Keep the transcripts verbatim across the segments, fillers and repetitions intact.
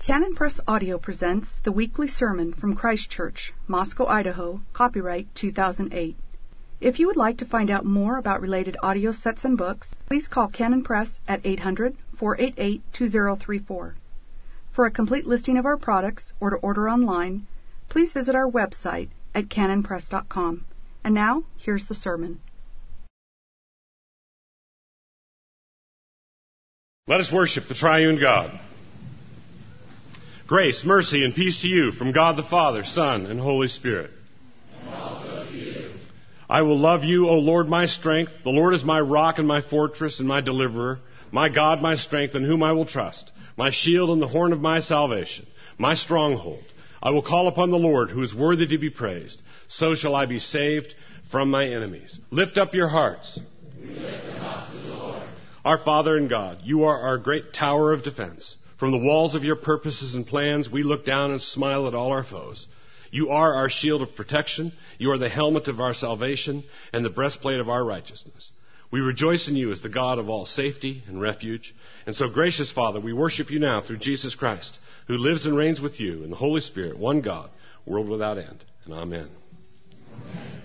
Canon Press Audio presents the weekly sermon from Christ Church, Moscow, Idaho, copyright two thousand eight. If you would like to find out more about related audio sets and books, please call Canon Press at eight hundred, four eight eight, two zero three four. For a complete listing of our products or to order online, please visit our website at canon press dot com. And now, here's the sermon. Let us worship the triune God. Grace, mercy, and peace to you from God the Father, Son, and Holy Spirit. And also to you. I will love you, O Lord, my strength. The Lord is my rock and my fortress and my deliverer, my God, my strength, in whom I will trust, my shield and the horn of my salvation, my stronghold. I will call upon the Lord, who is worthy to be praised. So shall I be saved from my enemies. Lift up your hearts. We lift them up to the Lord. Our Father and God, you are our great tower of defense. From the walls of your purposes and plans, we look down and smile at all our foes. You are our shield of protection. You are the helmet of our salvation and the breastplate of our righteousness. We rejoice in you as the God of all safety and refuge. And so, gracious Father, we worship you now through Jesus Christ, who lives and reigns with you in the Holy Spirit, one God, world without end. And amen. Amen.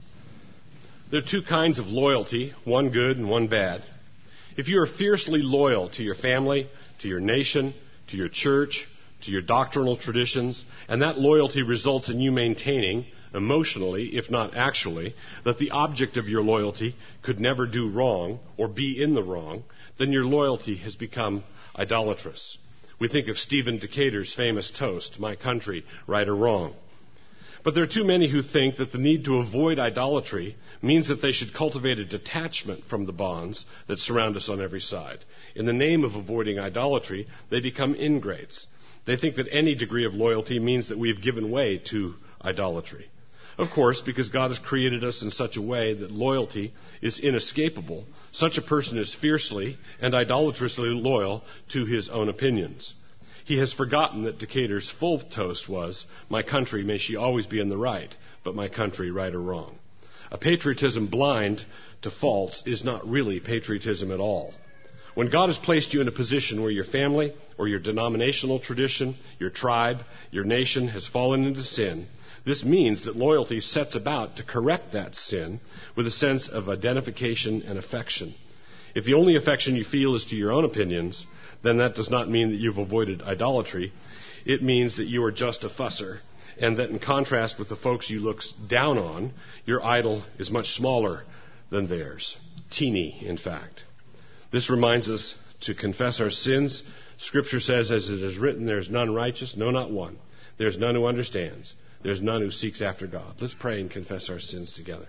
There are two kinds of loyalty, one good and one bad. If you are fiercely loyal to your family, to your nation, to your church, to your doctrinal traditions, and that loyalty results in you maintaining, emotionally, if not actually, that the object of your loyalty could never do wrong or be in the wrong, then your loyalty has become idolatrous. We think of Stephen Decatur's famous toast, "My country, right or wrong." But there are too many who think that the need to avoid idolatry means that they should cultivate a detachment from the bonds that surround us on every side. In the name of avoiding idolatry, they become ingrates. They think that any degree of loyalty means that we have given way to idolatry. Of course, because God has created us in such a way that loyalty is inescapable, such a person is fiercely and idolatrously loyal to his own opinions. He has forgotten that Decatur's full toast was, "My country, may she always be in the right, but my country, right or wrong." A patriotism blind to faults is not really patriotism at all. When God has placed you in a position where your family or your denominational tradition, your tribe, your nation has fallen into sin, this means that loyalty sets about to correct that sin with a sense of identification and affection. If the only affection you feel is to your own opinions, then that does not mean that you've avoided idolatry. It means that you are just a fusser, and that in contrast with the folks you look down on, your idol is much smaller than theirs. Teeny, in fact. This reminds us to confess our sins. Scripture says, as it is written, there is none righteous, no, not one. There is none who understands. There is none who seeks after God. Let's pray and confess our sins together.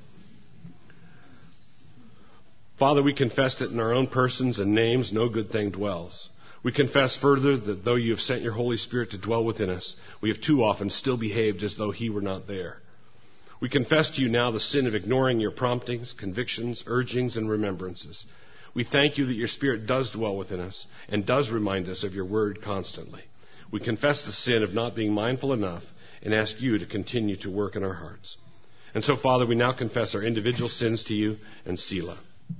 Father, we confess that in our own persons and names no good thing dwells. We confess further that though you have sent your Holy Spirit to dwell within us, we have too often still behaved as though he were not there. We confess to you now the sin of ignoring your promptings, convictions, urgings, and remembrances. We thank you that your Spirit does dwell within us and does remind us of your word constantly. We confess the sin of not being mindful enough and ask you to continue to work in our hearts. And so, Father, we now confess our individual sins to you and Selah.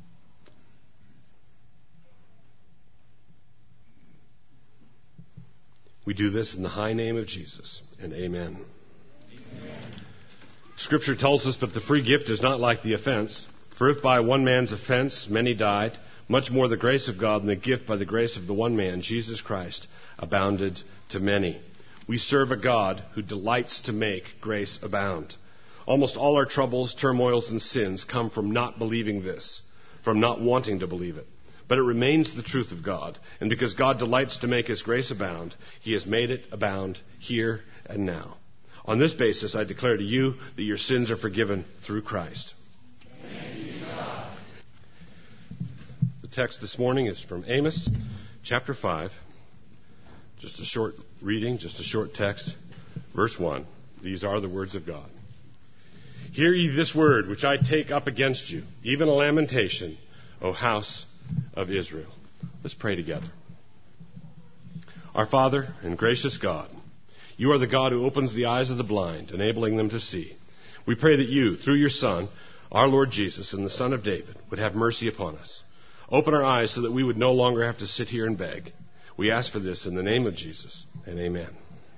We do this in the high name of Jesus, and amen. Amen. Scripture tells us, but the free gift is not like the offense. For if by one man's offense many died, much more the grace of God and the gift by the grace of the one man, Jesus Christ, abounded to many. We serve a God who delights to make grace abound. Almost all our troubles, turmoils, and sins come from not believing this, from not wanting to believe it. But it remains the truth of God. And because God delights to make his grace abound, he has made it abound here and now. On this basis, I declare to you that your sins are forgiven through Christ. Thanks be to God. The text this morning is from Amos, chapter five. Just a short reading, just a short text. Verse one. These are the words of God. Hear ye this word which I take up against you, even a lamentation, O house of Israel. Let's pray together. Our Father and gracious God, you are the God who opens the eyes of the blind, enabling them to see. We pray that you, through your Son, our Lord Jesus, and the Son of David, would have mercy upon us. Open our eyes so that we would no longer have to sit here and beg. We ask for this in the name of Jesus, and amen.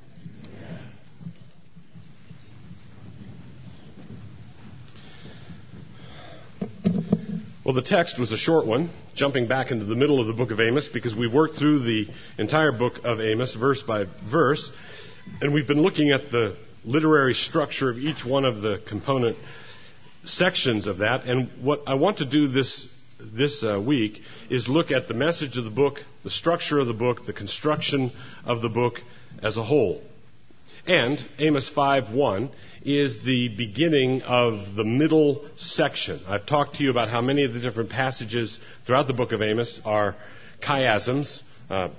Well, the text was a short one, jumping back into the middle of the book of Amos, because we worked through the entire book of Amos, verse by verse, and we've been looking at the literary structure of each one of the component sections of that. And what I want to do this this uh, week is look at the message of the book, the structure of the book, the construction of the book as a whole. And Amos five one is the beginning of the middle section. I've talked to you about how many of the different passages throughout the book of Amos are chiasms, uh,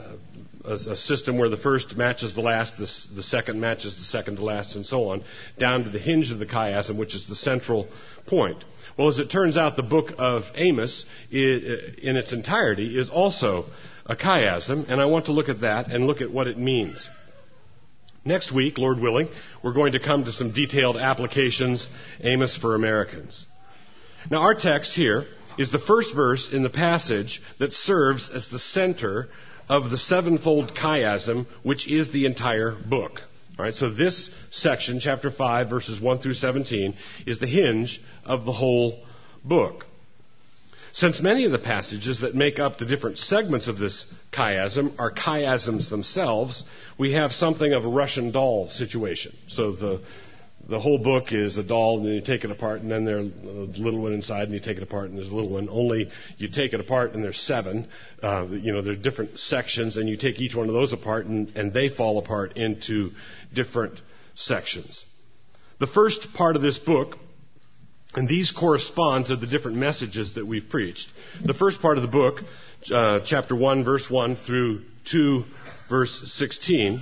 a, a system where the first matches the last, the, the second matches the second to last, and so on, down to the hinge of the chiasm, which is the central point. Well, as it turns out, the book of Amos in its entirety is also a chiasm, and I want to look at that and look at what it means. Next week, Lord willing, we're going to come to some detailed applications, Amos for Americans. Now, our text here is the first verse in the passage that serves as the center of the sevenfold chiasm, which is the entire book. All right, so this section, chapter five, verses one through seventeen, is the hinge of the whole book. Since many of the passages that make up the different segments of this chiasm are chiasms themselves, we have something of a Russian doll situation. So the the whole book is a doll, and then you take it apart, and then there's a little one inside, and you take it apart, and there's a little one. Only you take it apart, and there's seven. Uh, you know, there are different sections, and you take each one of those apart, and, and they fall apart into different sections. The first part of this book, and these correspond to the different messages that we've preached. The first part of the book, uh, chapter one, verse one through two, verse sixteen,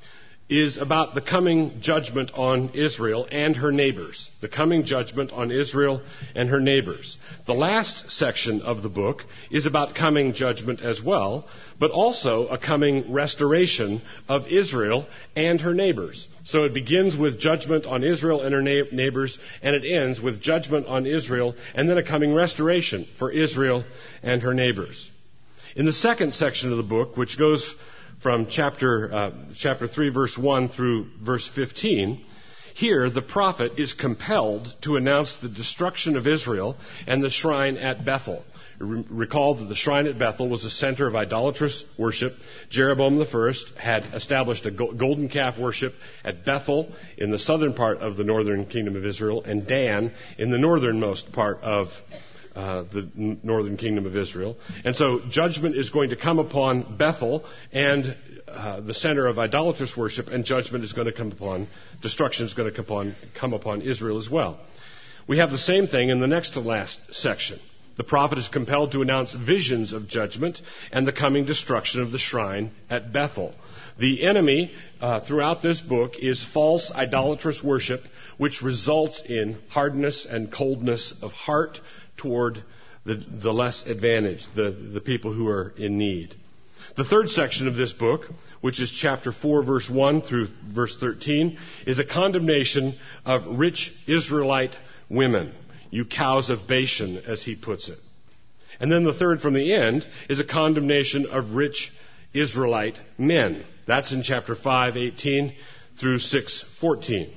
is about the coming judgment on Israel and her neighbors. The coming judgment on Israel and her neighbors. The last section of the book is about coming judgment as well, but also a coming restoration of Israel and her neighbors. So it begins with judgment on Israel and her na- neighbors, and it ends with judgment on Israel, and then a coming restoration for Israel and her neighbors. In the second section of the book, which goes from chapter uh, chapter three, verse one through verse fifteen, here the prophet is compelled to announce the destruction of Israel and the shrine at Bethel. Re- recall that the shrine at Bethel was a center of idolatrous worship. Jeroboam the First had established a go- golden calf worship at Bethel in the southern part of the northern kingdom of Israel, and Dan in the northernmost part of Uh, the n- northern kingdom of Israel. And so judgment is going to come upon Bethel and uh, the center of idolatrous worship, and judgment is going to come upon, destruction is going to come upon, come upon Israel as well. We have the same thing in the next to last section. The prophet is compelled to announce visions of judgment and the coming destruction of the shrine at Bethel. The enemy uh, throughout this book is false idolatrous worship, which results in hardness and coldness of heart toward the, the less advantaged, the, the people who are in need. The third section of this book, which is chapter four, verse one through verse thirteen, is a condemnation of rich Israelite women, you cows of Bashan, as he puts it. And then the third from the end is a condemnation of rich Israelite men. That's in chapter five, eighteen through six, fourteen.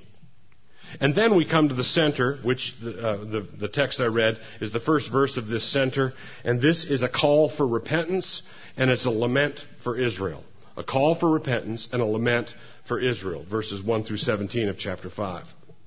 And then we come to the center, which the, uh, the, the text I read is the first verse of this center. And this is a call for repentance, and it's a lament for Israel. A call for repentance and a lament for Israel, verses one through seventeen of chapter five.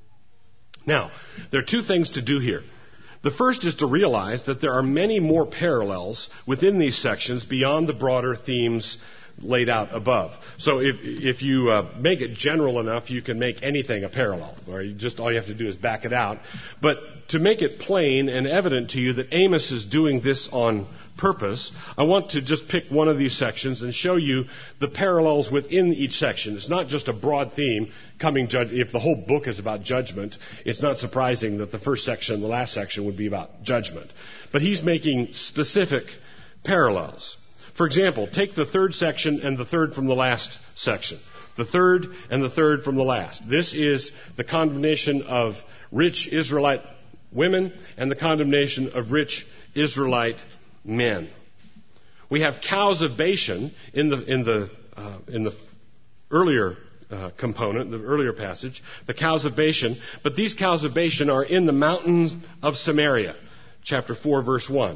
Now, there are two things to do here. The first is to realize that there are many more parallels within these sections beyond the broader themes laid out above. So if if you uh, make it general enough, you can make anything a parallel. Or you just all you have to do is back it out. But to make it plain and evident to you that Amos is doing this on purpose, I want to just pick one of these sections and show you the parallels within each section. It's not just a broad theme coming judge. If the whole book is about judgment, it's not surprising that the first section and the last section would be about judgment. But he's making specific parallels. For example, take the third section and the third from the last section. The third and the third from the last. This is the condemnation of rich Israelite women and the condemnation of rich Israelite men. We have cows of Bashan in the in the uh, in the earlier uh, component, the earlier passage, the cows of Bashan. But these cows of Bashan are in the mountains of Samaria, chapter four, verse one.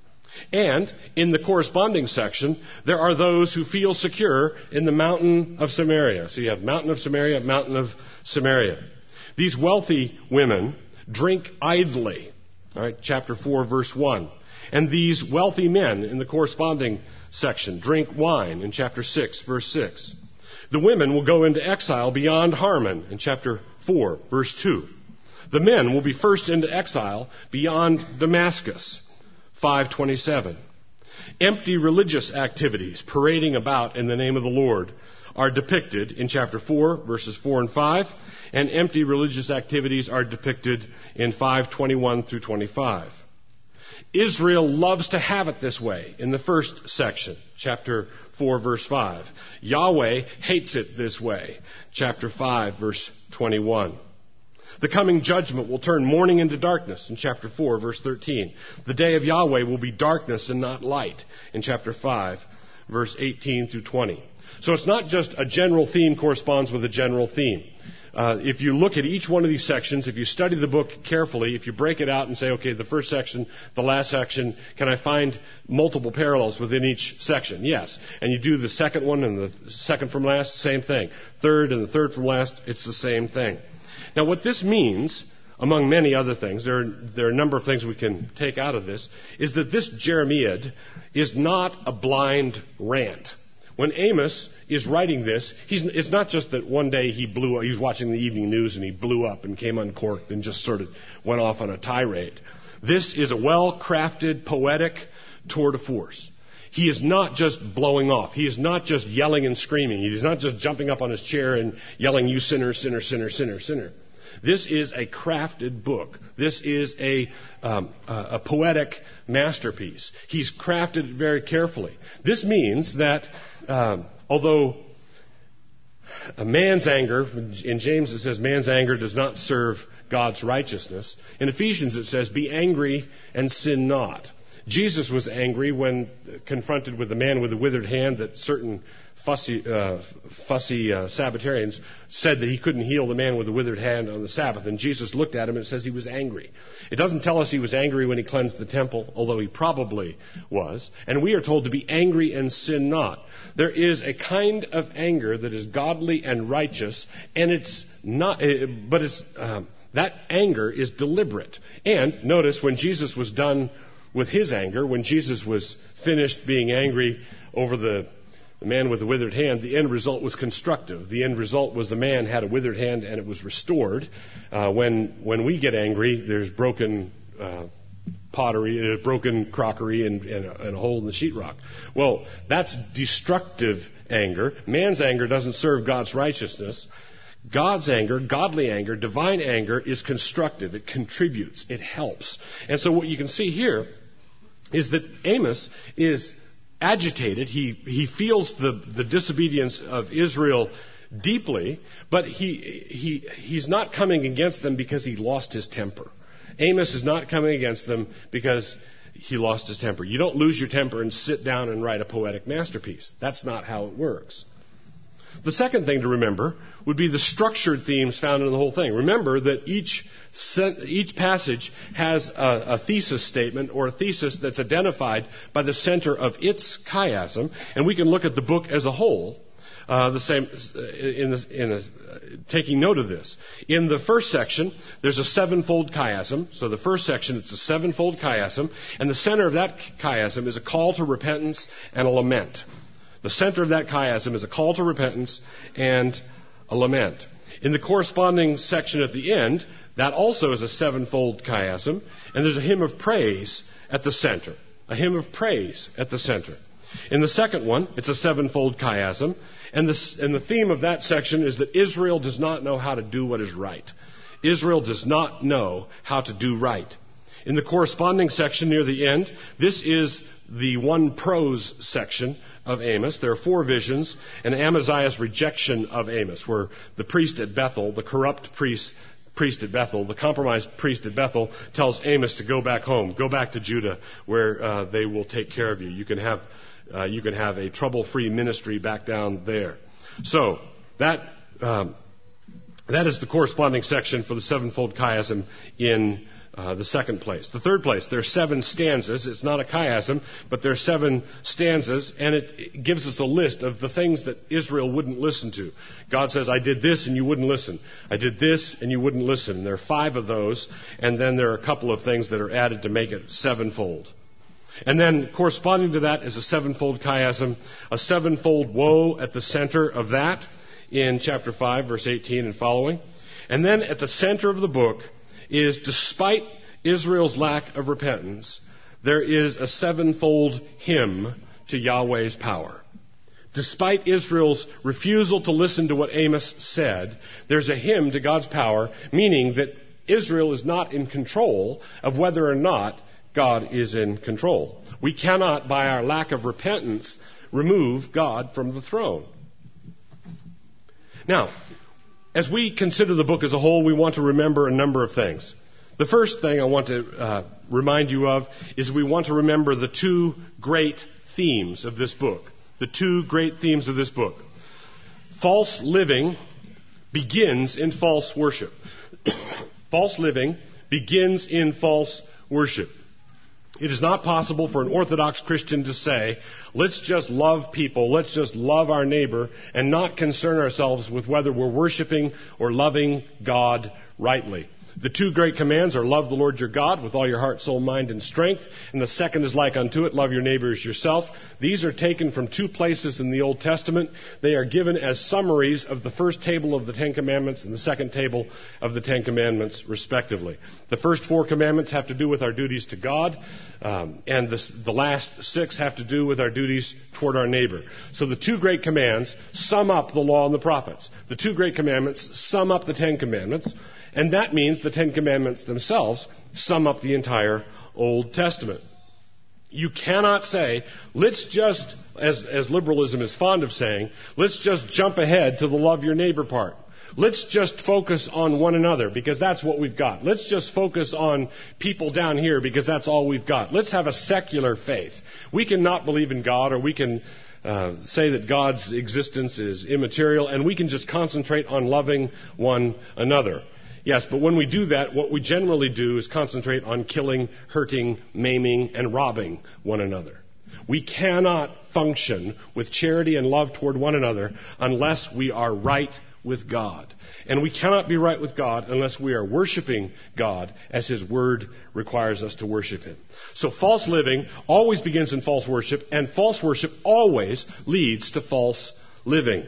And in the corresponding section, there are those who feel secure in the mountain of Samaria. So you have mountain of Samaria, mountain of Samaria. These wealthy women drink idly. All right, chapter four, verse one. And these wealthy men in the corresponding section drink wine in chapter six, verse six. The women will go into exile beyond Harmon in chapter four, verse two. The men will be first into exile beyond Damascus, five twenty-seven. Empty religious activities parading about in the name of the Lord are depicted in chapter four, verses four and five, and empty religious activities are depicted in five twenty-one through twenty-five. Israel loves to have it this way in the first section, chapter four, verse five. Yahweh hates it this way, chapter five, verse twenty-one. The coming judgment will turn mourning into darkness in chapter four, verse thirteen. The day of Yahweh will be darkness and not light in chapter five, verse eighteen through twenty. So it's not just a general theme corresponds with a general theme. Uh, if you look at each one of these sections, if you study the book carefully, if you break it out and say, okay, the first section, the last section, can I find multiple parallels within each section? Yes. And you do the second one and the second from last, same thing. Third and the third from last, it's the same thing. Now, what this means, among many other things, there are, there are a number of things we can take out of this, is that this Jeremiad is not a blind rant. When Amos is writing this, he's, it's not just that one day he blew up, he was watching the evening news and he blew up and came uncorked and just sort of went off on a tirade. This is a well-crafted, poetic tour de force. He is not just blowing off. He is not just yelling and screaming. He is not just jumping up on his chair and yelling, "You sinner, sinner, sinner, sinner, sinner." This is a crafted book. This is a, um, a, a poetic masterpiece. He's crafted it very carefully. This means that um, although a man's anger, in James it says man's anger does not serve God's righteousness. In Ephesians it says, be angry and sin not. Jesus was angry when confronted with the man with the withered hand that certain fussy, uh, fussy uh, Sabbatarians said that he couldn't heal the man with the withered hand on the Sabbath. And Jesus looked at him and it says he was angry. It doesn't tell us he was angry when he cleansed the temple, although he probably was. And we are told to be angry and sin not. There is a kind of anger that is godly and righteous, and it's not, but it's, um, that anger is deliberate. And notice when Jesus was done with his anger, when Jesus was finished being angry over the, the man with the withered hand, the end result was constructive. The end result was the man had a withered hand and it was restored. Uh, when when we get angry, there's broken uh, pottery, uh, broken crockery, and, and, a, and a hole in the sheetrock. Well, that's destructive anger. Man's anger doesn't serve God's righteousness. God's anger, godly anger, divine anger is constructive. It contributes. It helps. And so what you can see here is that Amos is agitated. He, he feels the, the disobedience of Israel deeply, but he, he, he's not coming against them because he lost his temper. Amos is not coming against them because he lost his temper. You don't lose your temper and sit down and write a poetic masterpiece. That's not how it works. The second thing to remember would be the structured themes found in the whole thing. Remember that each each passage has a, a thesis statement or a thesis that's identified by the center of its chiasm, and we can look at the book as a whole. Uh, the same in, the, in a, taking note of this. In the first section, there's a sevenfold chiasm. So the first section, it's a sevenfold chiasm, and the center of that chiasm is a call to repentance and a lament. The center of that chiasm is a call to repentance and a lament. In the corresponding section at the end, that also is a sevenfold chiasm, and there's a hymn of praise at the center. A hymn of praise at the center. In the second one, it's a sevenfold chiasm, and the, and the theme of that section is that Israel does not know how to do what is right. Israel does not know how to do right. In the corresponding section near the end, this is the one prose section of Amos. There are four visions, and Amaziah's rejection of Amos, where the priest at Bethel, the corrupt priest, priest at Bethel, the compromised priest at Bethel, tells Amos to go back home, go back to Judah, where uh, they will take care of you. You can have uh, you can have a trouble-free ministry back down there. So that um, that is the corresponding section for the sevenfold chiasm in uh, the second place. The third place, there are seven stanzas. It's not a chiasm, but there are seven stanzas, and it, it gives us a list of the things that Israel wouldn't listen to. God says, I did this and you wouldn't listen. I did this and you wouldn't listen. And there are five of those, and then there are a couple of things that are added to make it sevenfold. And then corresponding to that is a sevenfold chiasm, a sevenfold woe at the center of that in chapter five, verse eighteen and following. And then at the center of the book is, despite Israel's lack of repentance, there is a sevenfold hymn to Yahweh's power. Despite Israel's refusal to listen to what Amos said, there's a hymn to God's power, meaning that Israel is not in control of whether or not God is in control. We cannot, by our lack of repentance, remove God from the throne. Now, as we consider the book as a whole, we want to remember a number of things. The first thing I want to uh, remind you of is we want to remember the two great themes of this book. The two great themes of this book. False living begins in false worship. False living begins in false worship. It is not possible for an Orthodox Christian to say, let's just love people, let's just love our neighbor, and not concern ourselves with whether we're worshiping or loving God rightly. The two great commands are love the Lord your God with all your heart, soul, mind, and strength. And the second is like unto it, love your neighbor as yourself. These are taken from two places in the Old Testament. They are given as summaries of the first table of the Ten Commandments and the second table of the Ten Commandments, respectively. The first four commandments have to do with our duties to God, um, and the, the last six have to do with our duties toward our neighbor. So the two great commands sum up the law and the prophets. The two great commandments sum up the Ten Commandments. And that means the Ten Commandments themselves sum up the entire Old Testament. You cannot say, let's just, as, as liberalism is fond of saying, let's just jump ahead to the love your neighbor part. Let's just focus on one another because that's what we've got. Let's just focus on people down here because that's all we've got. Let's have a secular faith. We cannot believe in God, or we can uh, say that God's existence is immaterial, and we can just concentrate on loving one another. Yes, but when we do that, what we generally do is concentrate on killing, hurting, maiming, and robbing one another. We cannot function with charity and love toward one another unless we are right with God. And we cannot be right with God unless we are worshiping God as His Word requires us to worship Him. So false living always begins in false worship, and false worship always leads to false living.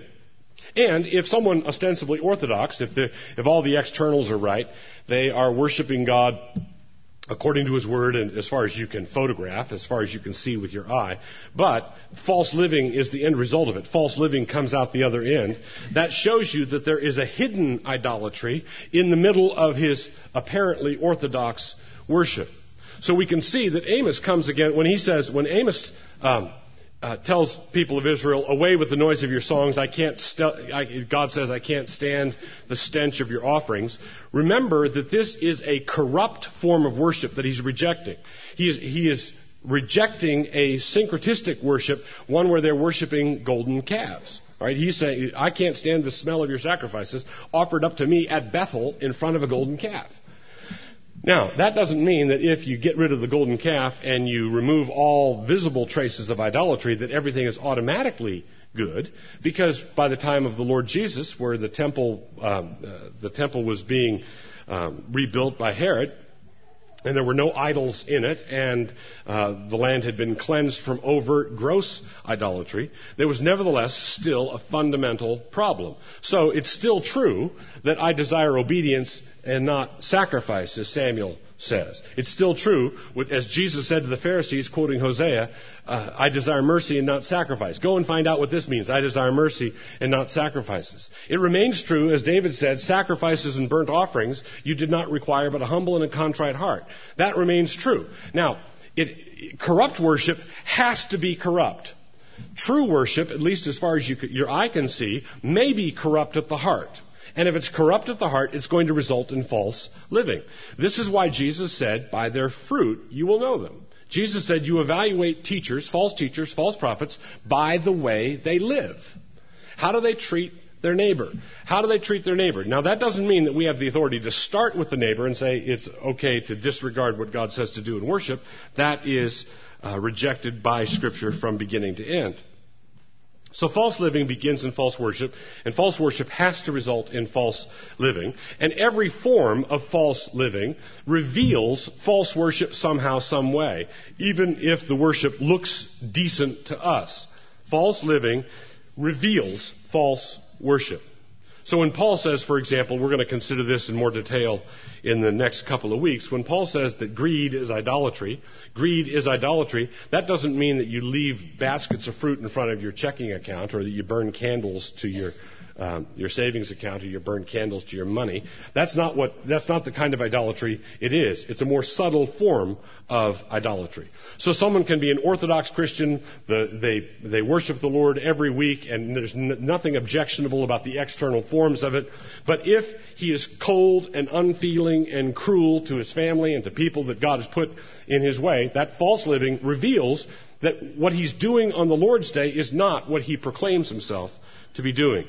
And if someone ostensibly orthodox, if the, if all the externals are right, they are worshiping God according to His Word and as far as you can photograph, as far as you can see with your eye. But false living is the end result of it. False living comes out the other end. That shows you that there is a hidden idolatry in the middle of his apparently orthodox worship. So we can see that Amos comes again when he says, when Amos um, Uh, tells people of Israel, away with the noise of your songs. I can't. St- I, God says, I can't stand the stench of your offerings. Remember that this is a corrupt form of worship that he's rejecting. He is, he is rejecting a syncretistic worship, one where they're worshiping golden calves. All right? He's saying, I can't stand the smell of your sacrifices offered up to me at Bethel in front of a golden calf. Now, that doesn't mean that if you get rid of the golden calf and you remove all visible traces of idolatry, that everything is automatically good, because by the time of the Lord Jesus, where the temple, um, uh, the temple was being um, rebuilt by Herod, and there were no idols in it, and uh, the land had been cleansed from overt, gross idolatry, there was nevertheless still a fundamental problem. So it's still true that I desire obedience and not sacrifice, as Samuel says. It's still true, as Jesus said to the Pharisees, quoting Hosea, uh, I desire mercy and not sacrifice. Go and find out what this means. I desire mercy and not sacrifices. It remains true, as David said, sacrifices and burnt offerings you did not require, but a humble and a contrite heart. That remains true. Now, it, corrupt worship has to be corrupt. True worship, at least as far as you, your eye can see, may be corrupt at the heart. And if it's corrupt at the heart, it's going to result in false living. This is why Jesus said, by their fruit you will know them. Jesus said you evaluate teachers, false teachers, false prophets, by the way they live. How do they treat their neighbor? How do they treat their neighbor? Now, that doesn't mean that we have the authority to start with the neighbor and say it's okay to disregard what God says to do in worship. That is uh, rejected by Scripture from beginning to end. So false living begins in false worship, and false worship has to result in false living. And every form of false living reveals false worship somehow, some way, even if the worship looks decent to us. False living reveals false worship. So when Paul says, for example, we're going to consider this in more detail in the next couple of weeks, when Paul says that greed is idolatry, greed is idolatry, that doesn't mean that you leave baskets of fruit in front of your checking account or that you burn candles to your um, your savings account or you burn candles to your money. That's not what, that's not the kind of idolatry it is. It's a more subtle form of idolatry. So someone can be an Orthodox Christian, the, they, they worship the Lord every week, and there's n- nothing objectionable about the external forms of it. But if he is cold and unfeeling and cruel to his family and to people that God has put in his way, that false living reveals that what he's doing on the Lord's Day is not what he proclaims himself to be doing.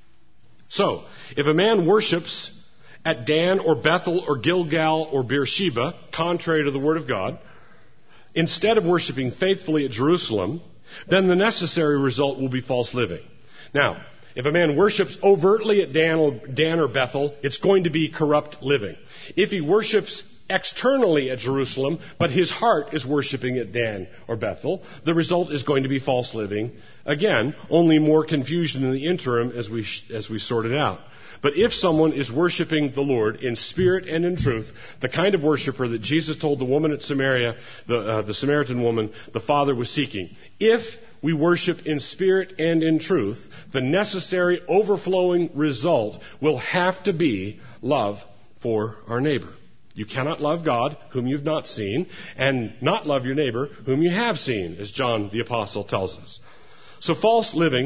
So, if a man worships at Dan or Bethel or Gilgal or Beersheba, contrary to the Word of God, instead of worshiping faithfully at Jerusalem, then the necessary result will be false living. Now, if a man worships overtly at Dan or, Dan or Bethel, it's going to be corrupt living. If he worships externally at Jerusalem, but his heart is worshiping at Dan or Bethel, the result is going to be false living. Again, only more confusion in the interim as we as we sort it out. But if someone is worshiping the Lord in spirit and in truth, the kind of worshiper that Jesus told the woman at Samaria, the, uh, the Samaritan woman, the Father was seeking, if we worship in spirit and in truth, the necessary overflowing result will have to be love for our neighbor. You cannot love God, whom you've not seen, and not love your neighbor, whom you have seen, as John the Apostle tells us. So false living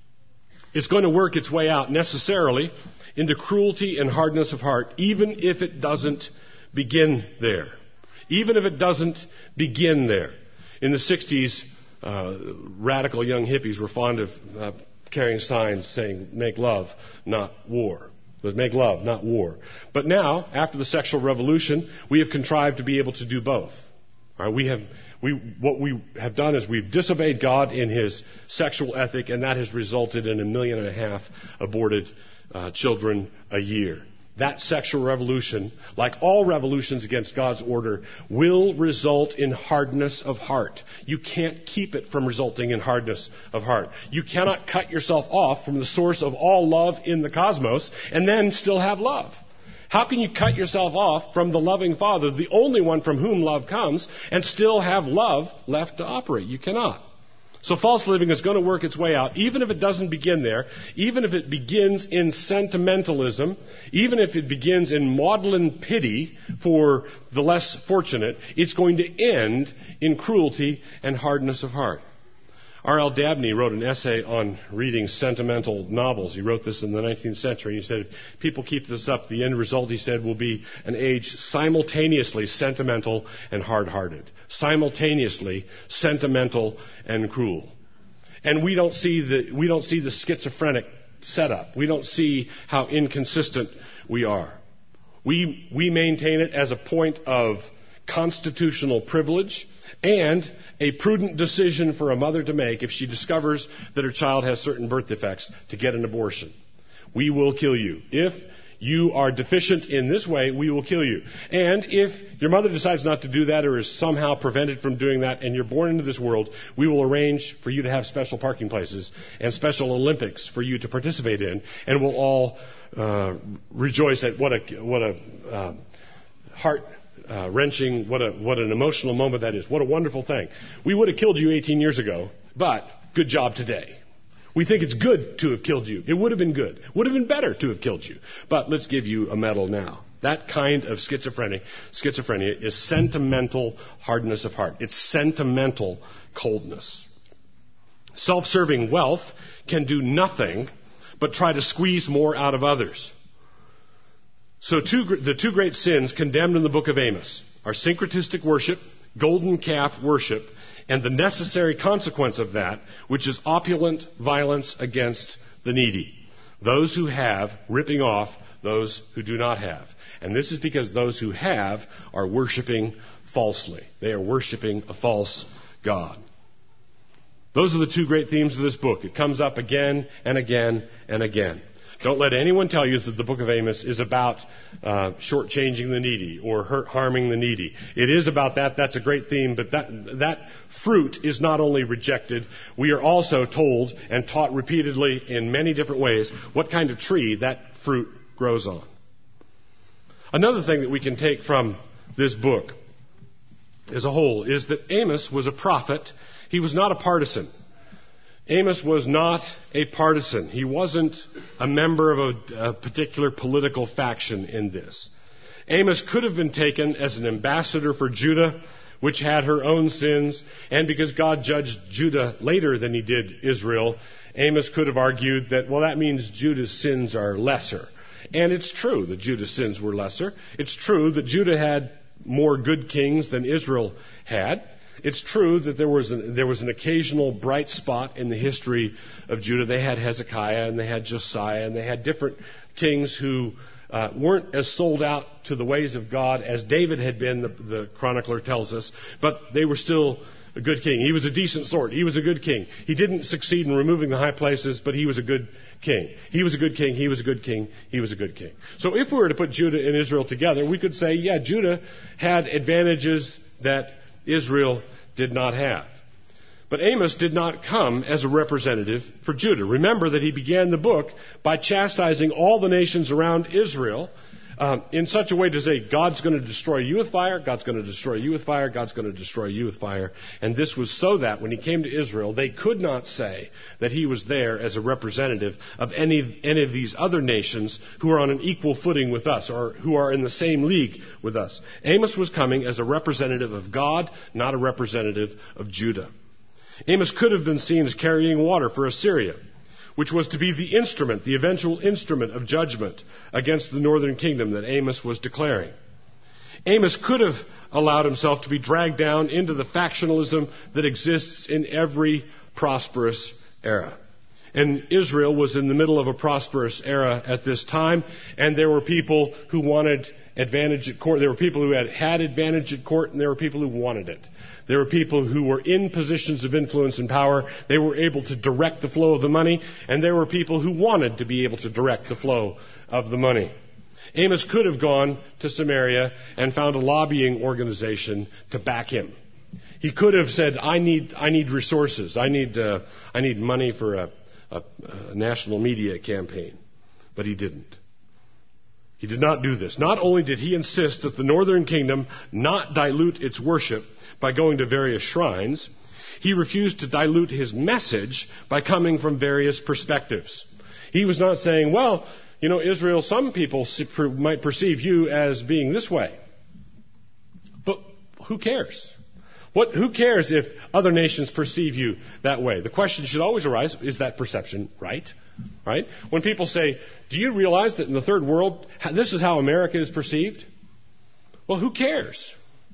is going to work its way out necessarily into cruelty and hardness of heart, even if it doesn't begin there. Even if it doesn't begin there. In the sixties, uh, radical young hippies were fond of uh, carrying signs saying, make love, not war. But make love, not war. But now, after the sexual revolution, we have contrived to be able to do both. All right, we have, we, what we have done is we've disobeyed God in His sexual ethic, and that has resulted in a million and a half aborted uh, children a year. That sexual revolution, like all revolutions against God's order, will result in hardness of heart. You can't keep it from resulting in hardness of heart. You cannot cut yourself off from the source of all love in the cosmos and then still have love. How can you cut yourself off from the loving Father, the only one from whom love comes, and still have love left to operate? You cannot. So false living is going to work its way out, even if it doesn't begin there, even if it begins in sentimentalism, even if it begins in maudlin pity for the less fortunate, it's going to end in cruelty and hardness of heart. R L Dabney wrote an essay on reading sentimental novels. He wrote this in the nineteenth century. He said, if people keep this up, the end result, he said, will be an age simultaneously sentimental and hard-hearted. Simultaneously sentimental and cruel. And we don't see the, we don't see the schizophrenic setup. We don't see how inconsistent we are. We, we maintain it as a point of constitutional privilege and a prudent decision for a mother to make if she discovers that her child has certain birth defects to get an abortion. We will kill you. If you are deficient in this way, we will kill you. And if your mother decides not to do that or is somehow prevented from doing that and you're born into this world, we will arrange for you to have special parking places and special Olympics for you to participate in, and we'll all uh, rejoice at what a, what a uh, heart Uh, wrenching, what a what an emotional moment that is. What a wonderful thing. We would have killed you eighteen years ago, but good job today. We think it's good to have killed you. It would have been good. Would have been better to have killed you. But let's give you a medal now. That kind of schizophrenia, schizophrenia is sentimental hardness of heart. It's sentimental coldness. Self-serving wealth can do nothing but try to squeeze more out of others. So two, the two great sins condemned in the book of Amos are syncretistic worship, golden calf worship and the necessary consequence of that, which is opulent violence against the needy. Those who have ripping off those who do not have. And this is because those who have are worshiping falsely. They are worshiping a false god. Those are the two great themes of this book. It comes up again and again and again. Don't let anyone tell you that the book of Amos is about uh, shortchanging the needy or hurt, harming the needy. It is about that. That's a great theme, but that, that fruit is not only rejected. We are also told and taught repeatedly in many different ways what kind of tree that fruit grows on. Another thing that we can take from this book as a whole is that Amos was a prophet. He was not a partisan. Amos was not a partisan. He wasn't a member of a, a particular political faction in this. Amos could have been taken as an ambassador for Judah, which had her own sins, and because God judged Judah later than he did Israel, Amos could have argued that, well, that means Judah's sins are lesser. And it's true that Judah's sins were lesser. It's true that Judah had more good kings than Israel had. It's true that there was an, there was an occasional bright spot in the history of Judah. They had Hezekiah and they had Josiah and they had different kings who uh, weren't as sold out to the ways of God as David had been, the, the chronicler tells us, but they were still a good king. He was a decent sort. He was a good king. He didn't succeed in removing the high places, but he was a good king. He was a good king. He was a good king. He was a good king. So if we were to put Judah and Israel together, we could say, yeah, Judah had advantages that Israel did not have. But Amos did not come as a representative for Judah. Remember that he began the book by chastising all the nations around Israel um, in such a way to say, God's going to destroy you with fire, God's going to destroy you with fire, God's going to destroy you with fire. And this was so that when he came to Israel, they could not say that he was there as a representative of any, any of these other nations who are on an equal footing with us or who are in the same league with us. Amos was coming as a representative of God, not a representative of Judah. Amos could have been seen as carrying water for Assyria, which was to be the instrument, the eventual instrument of judgment against the northern kingdom that Amos was declaring. Amos could have allowed himself to be dragged down into the factionalism that exists in every prosperous era. And Israel was in the middle of a prosperous era at this time, and there were people who wanted advantage at court. There were people who had had advantage at court, and there were people who wanted it. There were people who were in positions of influence and power. They were able to direct the flow of the money, and there were people who wanted to be able to direct the flow of the money. Amos could have gone to Samaria and found a lobbying organization to back him. He could have said, I need, I need resources. I need, uh, I need money for a, a, a national media campaign. But he didn't. He did not do this. Not only did he insist that the northern kingdom not dilute its worship by going to various shrines, he refused to dilute his message by coming from various perspectives. He was not saying, well, you know, Israel, some people might perceive you as being this way. But who cares? What, who cares if other nations perceive you that way? The question should always arise, is that perception right? Right? When people say, do you realize that in the third world, this is how America is perceived? Well, who cares?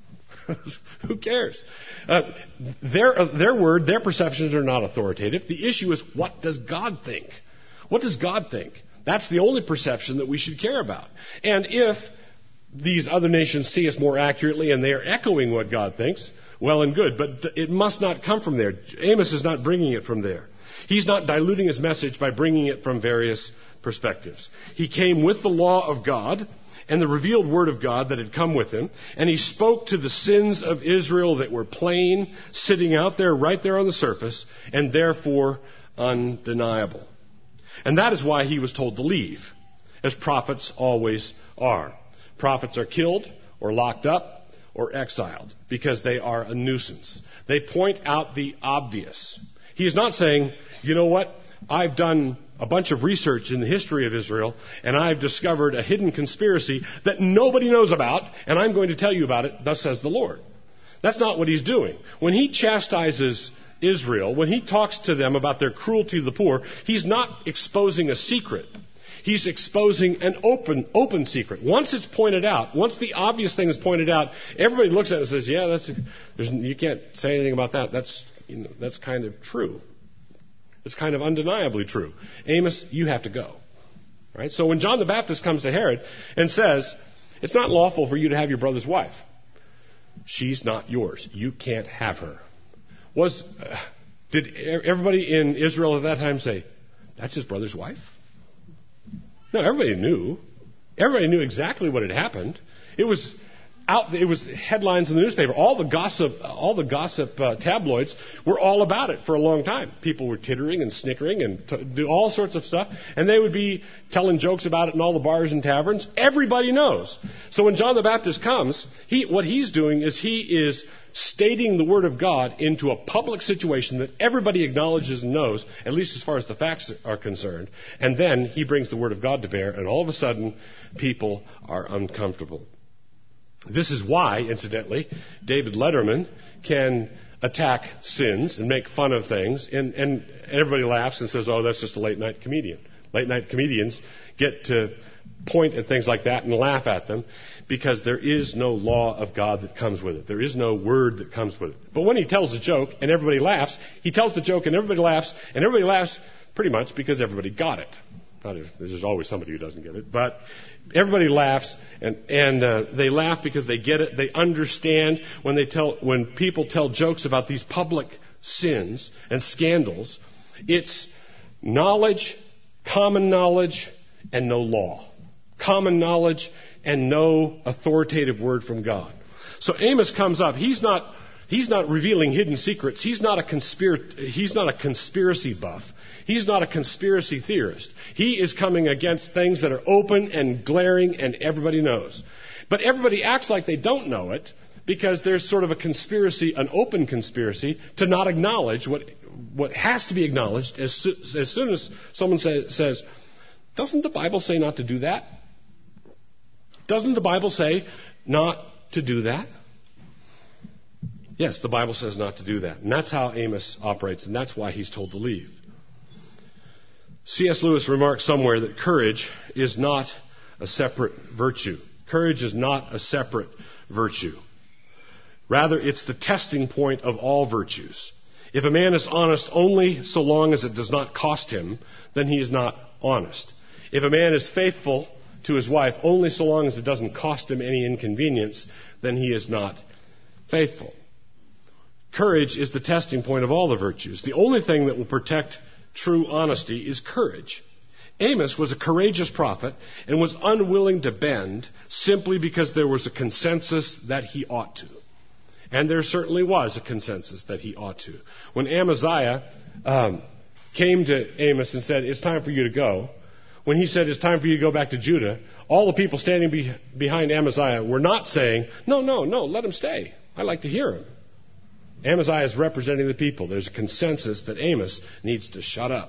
Who cares? Uh, their, their word, their perceptions are not authoritative. The issue is, what does God think? What does God think? That's the only perception that we should care about. And if these other nations see us more accurately and they are echoing what God thinks, well and good. But th- it must not come from there. Amos is not bringing it from there. He's not diluting his message by bringing it from various perspectives. He came with the law of God and the revealed word of God that had come with him, and he spoke to the sins of Israel that were plain, sitting out there, right there on the surface, and therefore undeniable. And that is why he was told to leave, as prophets always are. Prophets are killed or locked up or exiled because they are a nuisance. They point out the obvious. He is not saying, you know what, I've done a bunch of research in the history of Israel, and I've discovered a hidden conspiracy that nobody knows about, and I'm going to tell you about it, thus says the Lord. That's not what he's doing. When he chastises Israel, when he talks to them about their cruelty to the poor, he's not exposing a secret. he's exposing an open, open secret. Once it's pointed out, once the obvious thing is pointed out, everybody looks at it and says, yeah, that's, there's, you can't say anything about that. That's, you know, that's kind of true. It's kind of undeniably true. Amos, you have to go. Right? So when John the Baptist comes to Herod and says, it's not lawful for you to have your brother's wife. She's not yours. You can't have her. Was, uh, did everybody in Israel at that time say, that's his brother's wife? No, everybody knew. Everybody knew exactly what had happened. It was out. It was headlines in the newspaper. All the gossip, all the gossip uh, tabloids were all about it for a long time. People were tittering and snickering and t- do all sorts of stuff, and they would be telling jokes about it in all the bars and taverns. Everybody knows. So when John the Baptist comes, he what he's doing is he is stating the Word of God into a public situation that everybody acknowledges and knows, at least as far as the facts are concerned. And then he brings the Word of God to bear, and all of a sudden, people are uncomfortable. This is why, incidentally, David Letterman can attack sins and make fun of things, and, and everybody laughs and says, oh, that's just a late-night comedian. Late-night comedians get to point at things like that and laugh at them, because there is no law of God that comes with it. There is no word that comes with it. But when he tells a joke and everybody laughs, he tells the joke and everybody laughs, and everybody laughs pretty much because everybody got it. Not if, there's always somebody who doesn't get it, but everybody laughs, and, and uh, they laugh because they get it. They understand when they tell when people tell jokes about these public sins and scandals. It's knowledge, common knowledge, and no law. Common knowledge and no authoritative word from God. So Amos comes up. He's not he's not revealing hidden secrets. He's not a conspir- he's not a conspiracy buff. He's not a conspiracy theorist. He is coming against things that are open and glaring and everybody knows. But everybody acts like they don't know it because there's sort of a conspiracy, an open conspiracy, to not acknowledge what what has to be acknowledged as, so, as soon as someone say, says, doesn't the Bible say not to do that? Doesn't the Bible say not to do that? Yes, the Bible says not to do that. And that's how Amos operates, and that's why he's told to leave. C S Lewis remarks somewhere that courage is not a separate virtue. Courage is not a separate virtue. Rather, it's the testing point of all virtues. If a man is honest only so long as it does not cost him, then he is not honest. If a man is faithful to his wife only so long as it doesn't cost him any inconvenience, then he is not faithful. Courage is the testing point of all the virtues. The only thing that will protect true honesty is courage. Amos was a courageous prophet and was unwilling to bend simply because there was a consensus that he ought to. And there certainly was a consensus that he ought to. When Amaziah um, came to Amos and said, it's time for you to go, when he said it's time for you to go back to Judah, all the people standing be- behind Amaziah were not saying, no, no, no, let him stay. I like to hear him. Amaziah is representing the people. There's a consensus that Amos needs to shut up.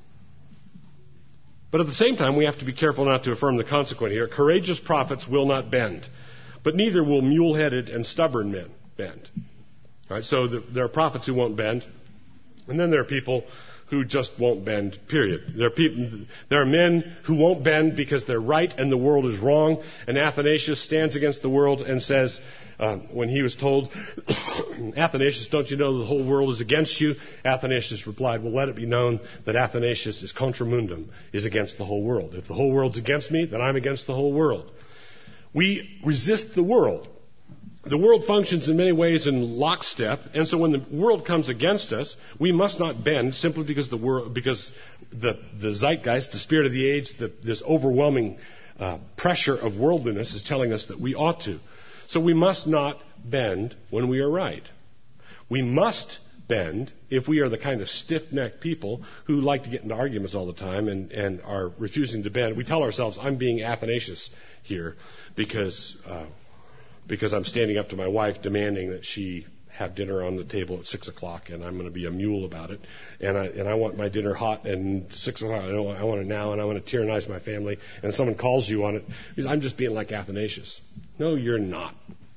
But at the same time, we have to be careful not to affirm the consequent here. Courageous prophets will not bend, but neither will mule-headed and stubborn men bend. All right, so the, there are prophets who won't bend, and then there are people who just won't bend, period. There are people, there are men who won't bend because they're right and the world is wrong. And Athanasius stands against the world and says, uh, when he was told, Athanasius, don't you know the whole world is against you? Athanasius replied, well, let it be known that Athanasius is contra mundum, is against the whole world. If the whole world's against me, then I'm against the whole world. We resist the world. The world functions in many ways in lockstep, and so when the world comes against us, we must not bend simply because the world, because the, the zeitgeist, the spirit of the age, the, this overwhelming uh, pressure of worldliness is telling us that we ought to. So we must not bend when we are right. We must bend if we are the kind of stiff-necked people who like to get into arguments all the time and, and are refusing to bend. We tell ourselves, I'm being Athanasius here because... Uh, because I'm standing up to my wife demanding that she have dinner on the table at six o'clock, and I'm going to be a mule about it. And I and I want my dinner hot and six o'clock. I, don't, I want it now, and I want to tyrannize my family. And someone calls you on it, because I'm just being like Athanasius. No, you're not.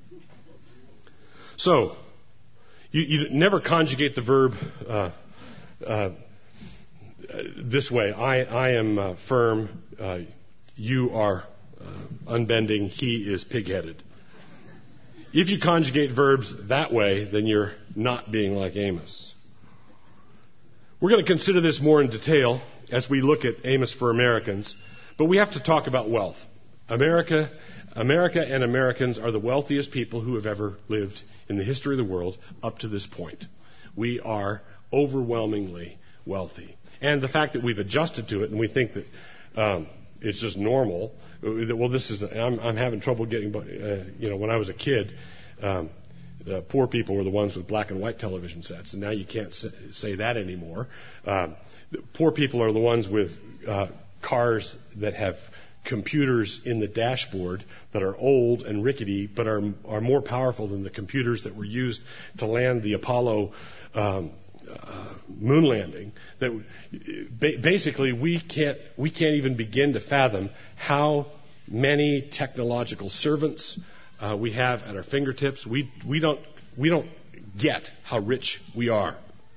So, you, you never conjugate the verb uh, uh, this way, I, I am uh, firm, uh, you are uh, unbending, he is pig-headed. If you conjugate verbs that way, then you're not being like Amos. We're going to consider this more in detail as we look at Amos for Americans, but we have to talk about wealth. America, America and Americans are the wealthiest people who have ever lived in the history of the world up to this point. We are overwhelmingly wealthy. And the fact that we've adjusted to it and we think that um, it's just normal, that, well, this is, I'm, I'm having trouble getting, uh, you know, when I was a kid, um, the poor people were the ones with black and white television sets, and now you can't say, say that anymore. Um, poor people are the ones with uh, cars that have computers in the dashboard that are old and rickety, but are are more powerful than the computers that were used to land the Apollo um, uh, moon landing. That ba- basically we can't we can't even begin to fathom how many technological servants uh, we have at our fingertips. We we don't we don't get how rich we are,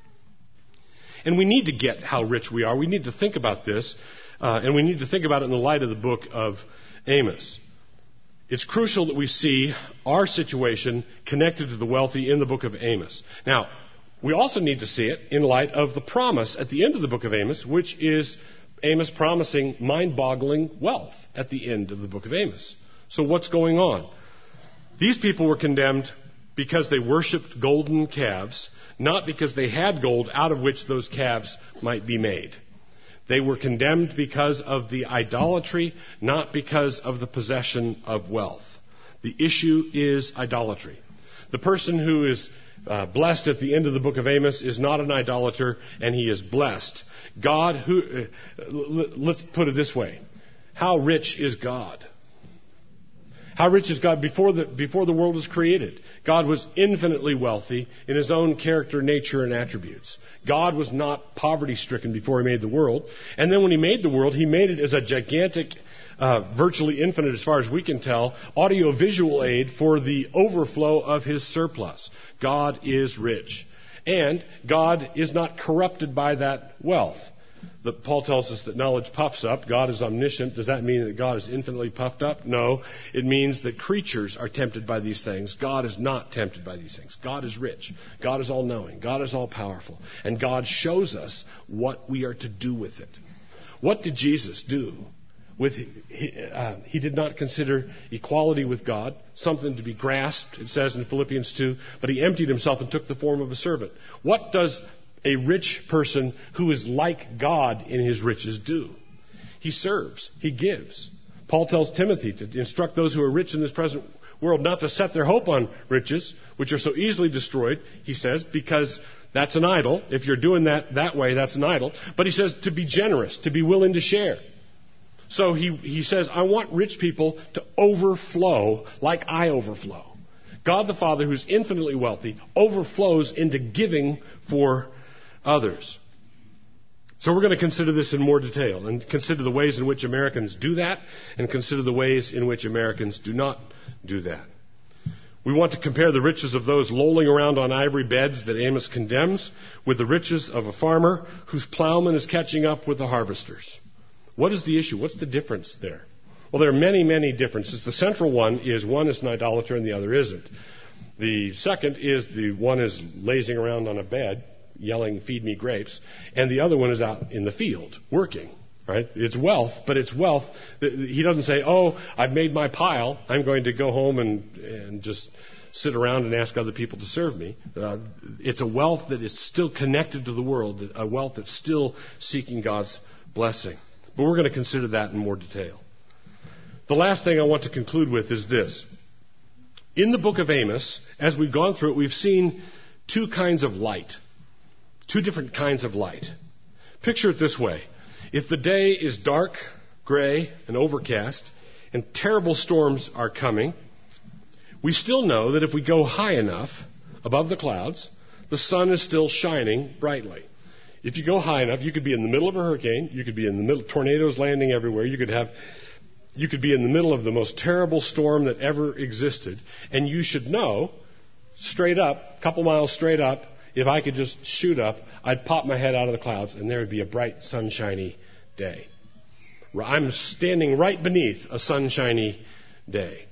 and we need to get how rich we are. We need to think about this. Uh, and we need to think about it in the light of the book of Amos. It's crucial that we see our situation connected to the wealthy in the book of Amos. Now, we also need to see it in light of the promise at the end of the book of Amos, which is Amos promising mind-boggling wealth at the end of the book of Amos. So what's going on? These people were condemned because they worshipped golden calves, not because they had gold out of which those calves might be made. They were condemned because of the idolatry, not because of the possession of wealth. The issue is idolatry. The person who is uh, blessed at the end of the book of Amos is not an idolater, and he is blessed. God, who, uh, l- let's put it this way. How rich is God? How rich is God before the, before the world was created? God was infinitely wealthy in his own character, nature, and attributes. God was not poverty-stricken before he made the world. And then when he made the world, he made it as a gigantic, uh, virtually infinite, as far as we can tell, audio-visual aid for the overflow of his surplus. God is rich. And God is not corrupted by that wealth. The, Paul tells us that knowledge puffs up. God is omniscient. Does that mean that God is infinitely puffed up? No. It means that creatures are tempted by these things. God is not tempted by these things. God is rich. God is all-knowing. God is all-powerful. And God shows us what we are to do with it. What did Jesus do? With he, uh, he did not consider equality with God something to be grasped, it says in Philippians two, but he emptied himself and took the form of a servant. What does a rich person who is like God in his riches do? He serves. He gives. Paul tells Timothy to instruct those who are rich in this present world not to set their hope on riches, which are so easily destroyed, he says, because that's an idol. If you're doing that that way, that's an idol. But he says to be generous, to be willing to share. So he, he says, I want rich people to overflow like I overflow. God the Father, who's infinitely wealthy, overflows into giving for others. So we're going to consider this in more detail and consider the ways in which Americans do that and consider the ways in which Americans do not do that. We want to compare the riches of those lolling around on ivory beds that Amos condemns with the riches of a farmer whose plowman is catching up with the harvesters. What is the issue? What's the difference there? Well, there are many, many differences. The central one is one is an idolater and the other isn't. The second is the one is lazing around on a bed yelling, feed me grapes, and the other one is out in the field working, right? It's wealth, but it's wealth. He doesn't say, oh, I've made my pile. I'm going to go home and, and just sit around and ask other people to serve me. Uh, it's a wealth that is still connected to the world, a wealth that's still seeking God's blessing. But we're going to consider that in more detail. The last thing I want to conclude with is this. In the book of Amos, as we've gone through it, we've seen two kinds of light. Two different kinds of light. Picture it this way. If the day is dark, gray, and overcast, and terrible storms are coming, we still know that if we go high enough above the clouds, the sun is still shining brightly. If you go high enough, you could be in the middle of a hurricane, you could be in the middle, tornadoes landing everywhere, you could have, you could be in the middle of the most terrible storm that ever existed, and you should know, straight up, a couple miles straight up, if I could just shoot up, I'd pop my head out of the clouds and there would be a bright, sunshiny day. I'm standing right beneath a sunshiny day.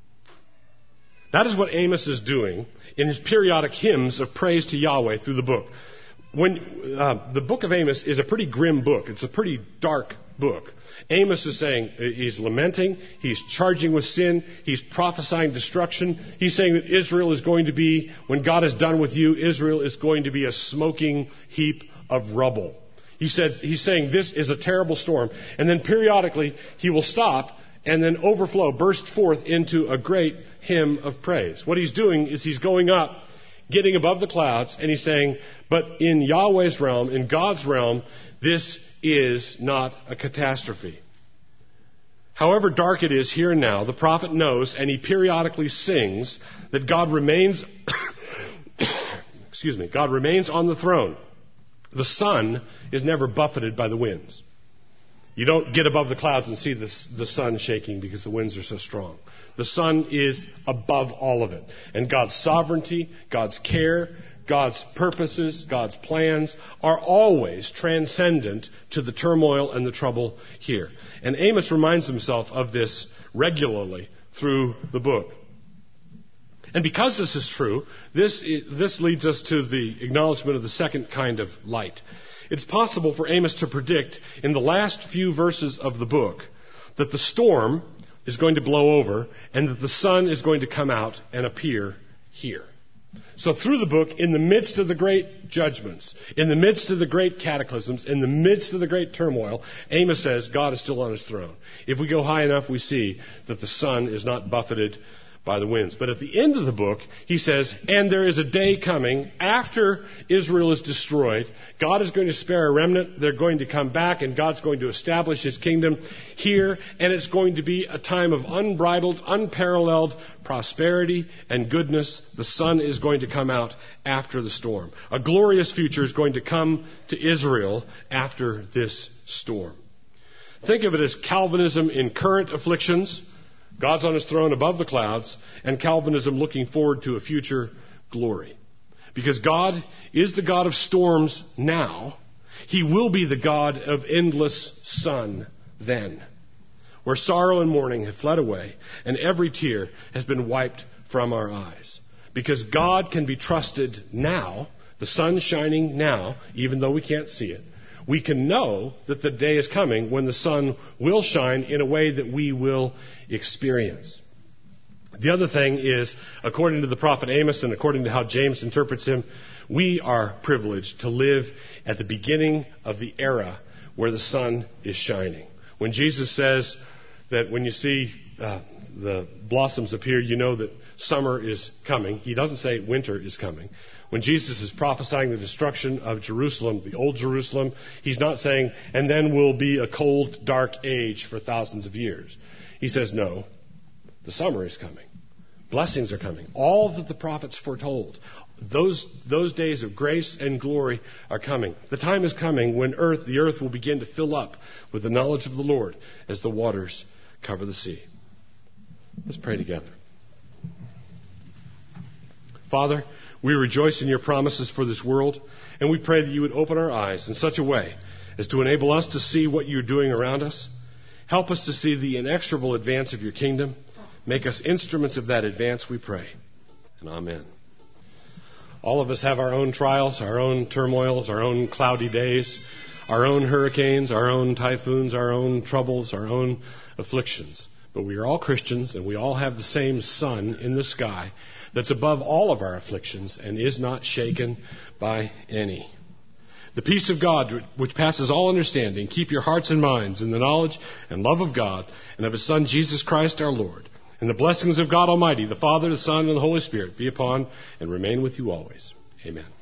That is what Amos is doing in his periodic hymns of praise to Yahweh through the book. When uh, the book of Amos is a pretty grim book. It's a pretty dark book. Amos is saying, he's lamenting, he's charging with sin, he's prophesying destruction. He's saying that Israel is going to be, when God is done with you, Israel is going to be a smoking heap of rubble. He says, he's saying this is a terrible storm. And then periodically he will stop and then overflow, burst forth into a great hymn of praise. What he's doing is he's going up, getting above the clouds, and he's saying, but in Yahweh's realm, in God's realm, this is not a catastrophe. However dark it is here and now, the prophet knows, and he periodically sings, that God remains, excuse me, God remains on the throne. The sun is never buffeted by the winds. You don't get above the clouds and see the, the sun shaking because the winds are so strong. The sun is above all of it. And God's sovereignty, God's care, God's purposes, God's plans are always transcendent to the turmoil and the trouble here. And Amos reminds himself of this regularly through the book. And because this is true, this, this leads us to the acknowledgement of the second kind of light. It's possible for Amos to predict in the last few verses of the book that the storm is going to blow over and that the sun is going to come out and appear here. So through the book, in the midst of the great judgments, in the midst of the great cataclysms, in the midst of the great turmoil, Amos says God is still on his throne. If we go high enough, we see that the sun is not buffeted by the winds. But at the end of the book, he says, and there is a day coming after Israel is destroyed. God is going to spare a remnant. They're going to come back, and God's going to establish his kingdom here. And it's going to be a time of unbridled, unparalleled prosperity and goodness. The sun is going to come out after the storm. A glorious future is going to come to Israel after this storm. Think of it as Calvinism in current afflictions. God's on his throne above the clouds, and Calvinism looking forward to a future glory. Because God is the God of storms now, he will be the God of endless sun then, where sorrow and mourning have fled away, and every tear has been wiped from our eyes. Because God can be trusted now, the sun shining now, even though we can't see it. We can know that the day is coming when the sun will shine in a way that we will experience. The other thing is, according to the prophet Amos and according to how James interprets him, we are privileged to live at the beginning of the era where the sun is shining. When Jesus says that when you see uh, the blossoms appear, you know that summer is coming. He doesn't say winter is coming. When Jesus is prophesying the destruction of Jerusalem, the old Jerusalem, he's not saying, and then will be a cold, dark age for thousands of years. He says, no, the summer is coming. Blessings are coming. All that the prophets foretold, those, those days of grace and glory are coming. The time is coming when earth, the earth will begin to fill up with the knowledge of the Lord as the waters cover the sea. Let's pray together. Father, we rejoice in your promises for this world, and we pray that you would open our eyes in such a way as to enable us to see what you're doing around us. Help us to see the inexorable advance of your kingdom. Make us instruments of that advance, we pray. And amen. All of us have our own trials, our own turmoils, our own cloudy days, our own hurricanes, our own typhoons, our own troubles, our own afflictions. But we are all Christians, and we all have the same sun in the sky that's above all of our afflictions and is not shaken by any. The peace of God, which passes all understanding, keep your hearts and minds in the knowledge and love of God and of his Son, Jesus Christ our Lord. And the blessings of God Almighty, the Father, the Son, and the Holy Spirit be upon and remain with you always. Amen.